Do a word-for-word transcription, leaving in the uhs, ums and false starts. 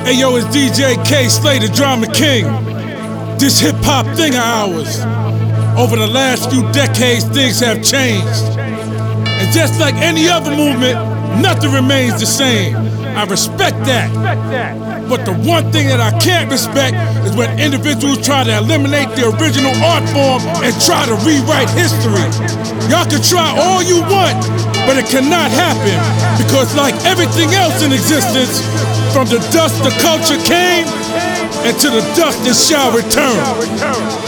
Hey yo, it's D J K Slay, the Drama King. This hip hop thing of ours. Over the last few decades, things have changed. And just like any other movement, nothing remains the same. I respect that. But the one thing that I can't respect is when individuals try to eliminate the original art form and try to rewrite history. Y'all can try all you want, but it cannot happen, because like everything else in existence, from the dust the culture came, and to the dust it shall return.